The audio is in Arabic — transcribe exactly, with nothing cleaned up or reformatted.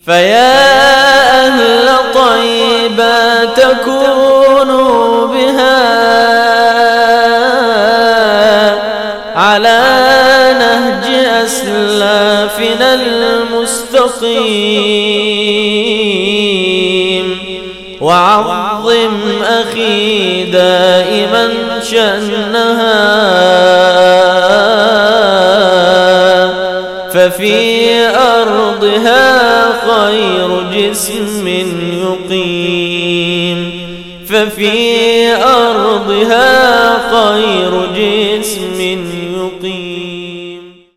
فيا أهل طيبة تكونوا بها على نهج أسلافنا المستقيم، وعظم أخي دائما شأنها، ففي أرضها خير جسم يقيم، ففي أرضها خير جسم